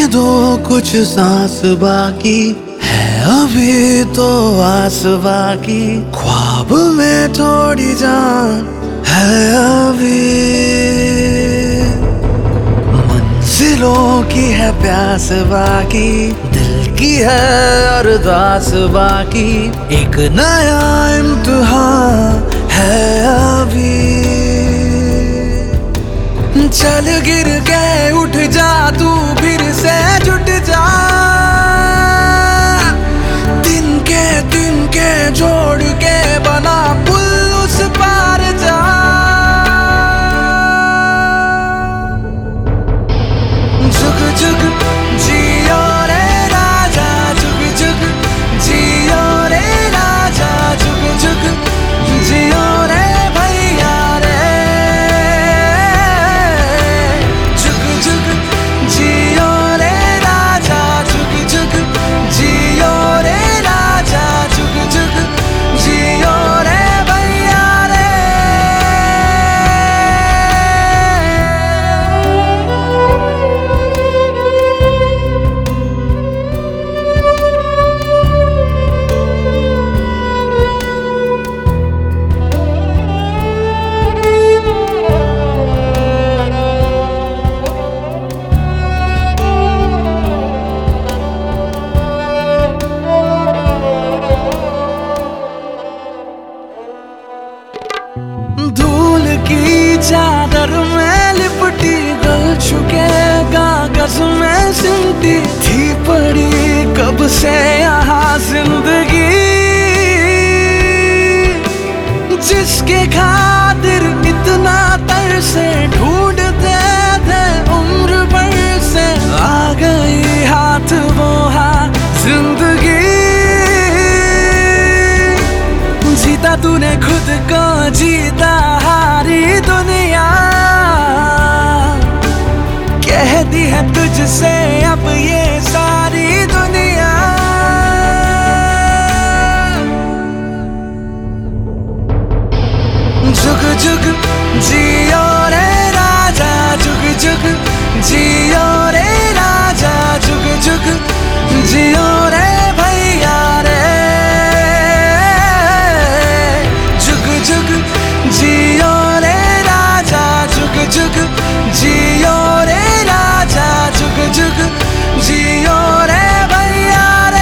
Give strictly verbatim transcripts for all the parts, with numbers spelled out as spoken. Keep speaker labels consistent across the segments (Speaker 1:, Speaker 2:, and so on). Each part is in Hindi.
Speaker 1: दो कुछ सांस बाकी है, अभी तो आस बाकी, ख्वाब में थोड़ी जान है अभी। मंजिलों की है प्यास बाकी, दिल की है अरदास बाकी, एक नया इम्तिहान है अभी। चल गिर के उठ जा तू, फिर से जुट जा, दिन के दिन के जोड़ के बना पुल उस पार जा। जुग जुग जियो रे राजा, जुग जुग जियो रे राजा, जुग जुग जियो रे भैया रे, जुग जुग जियो रे राजा, जुग जुग जियो रे राजा, जुग जुग जियो रे भैया रे। धूल की चादर में लिपटी, गल चुके कागज में सिमटी, थी पड़ी कब से यहाँ जिंदगी, जिसके खातिर इतना तरसे ढूंढते थे उम्र भर से, आ गई हाथ वो हाथ जिंदगी। जीता तूने खुद को, जीता हारी दुनिया, कहती है तुझसे अब ये सारी दुनिया। जुग जुग जियो रे राजा, जुग जुग जियो रे राजा, जुग जुग जियो रे भैया रे, जुग जियो रे राजा, जुग जुग जियो रे राजा, जुग जुग जियो रे भैया रे।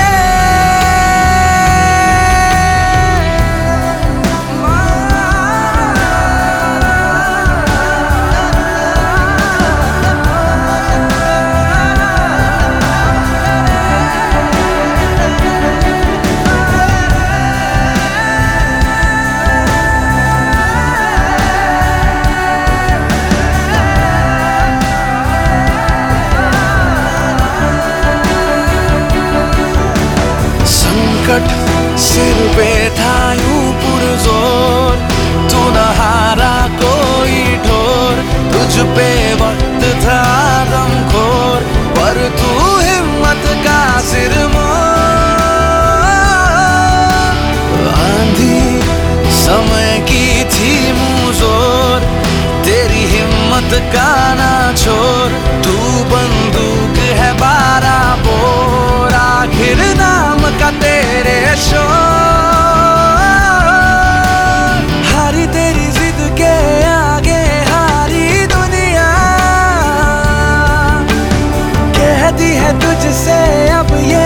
Speaker 1: संकट सिर पे था यूं पुरजोर, तू न हारा कोई ढोर, तुझ पे वक्त था गमखोर, पर तू हिम्मत का सिरमौर। आंधी समय की थी मुँह जोर, तेरी हिम्मत का ना छोर, तू बंदूक है बारह बोर, आखिर नाम का तेरे शोर। हारी तेरी जिद के आगे हारी दुनिया, कहती है तुझसे अब ये